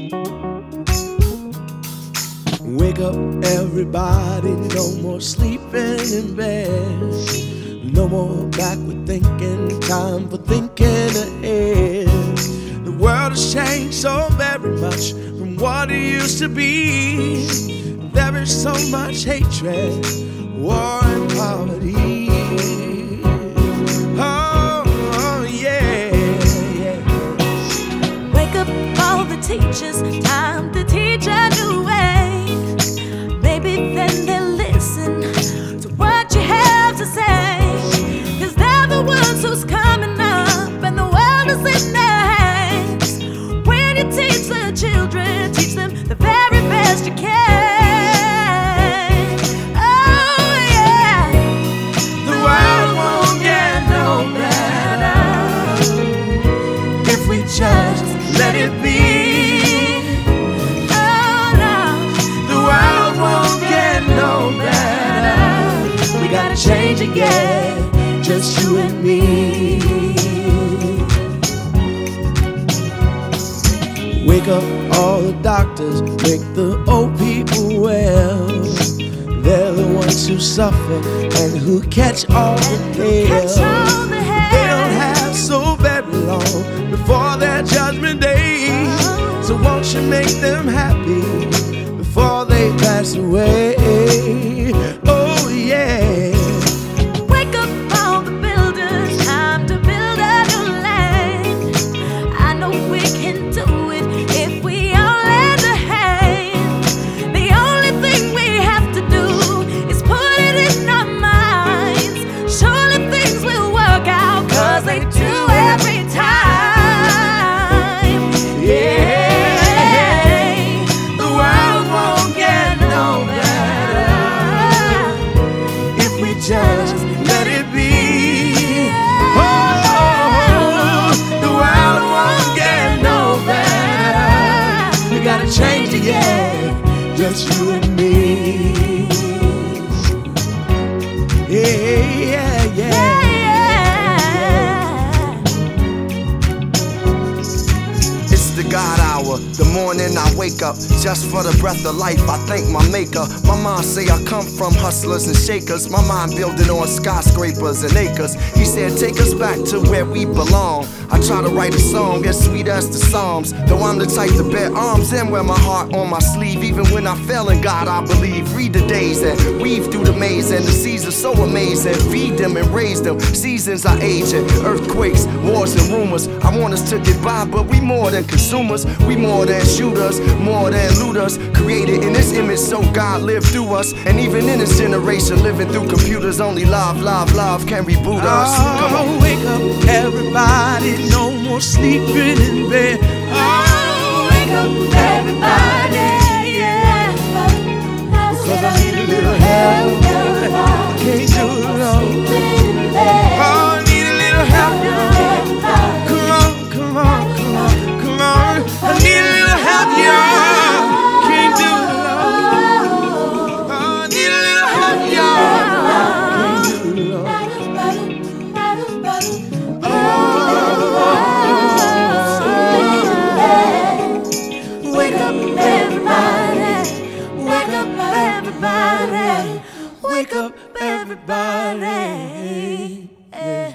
Wake up, everybody, no more sleeping in bed. No more backward thinking, time for thinking ahead. The world has changed so very much from what it used to be. There is so much hatred, war and poverty. Oh, yeah, yeah. Wake up all the teachers, time to teach a new way. Maybe then they'll listen to what you have to say. 'Cause they're the ones who's coming up and the world is in their hands. When you teach the children, teach them the very best you can. Oh yeah, The world won't get no better if we just let it be. Gotta change again, just you and me. Wake up all the doctors, make the old people well. They're the ones who suffer and who catch all the hail. They don't have so very long before their judgment day. So won't you make them happy before they pass away? Oh yeah. wake up all the builders, time to build a new land. I know we can do it if we all lend a hand. The only thing we have to do is put it in our minds. Surely things will work out, 'cause they do every time. Yeah. Just let it be. Oh, the world won't get no better. We gotta change it, yeah, just you and me. Yeah, yeah, yeah. It's the God hour, the morning I wake up just for the breath of life. I thank my maker. My mom say I come from hustlers and shakers. My mind building on skyscrapers and acres. He said take us back to where we belong. I try to write a song as sweet as the Psalms, though I'm the type to bear arms and wear my heart on my sleeve. Even when I fail in God, I believe. Read the days and weave through the maze, and the seasons so amazing. Feed them and raise them. Seasons are aging, earthquakes, wars and rumors. I want us to get by, but we more than consumers. We more than shooters, more than looters. Created in His image, so God lived through us. And even in this generation, living through computers, only love, love, love can reboot us. Come on. Wake up, everybody, no more sleeping in bed. Oh, wake up, everybody, yeah. 'Cause I need a little help. Can't do it alone. Oh, I need a little help. Come on, come on, come on, come on. I need a little help, y'all. Can't do it alone. Oh, I need a little help, y'all. Can't do it alone. Wake up, everybody. Wake up, everybody. Wake up, everybody.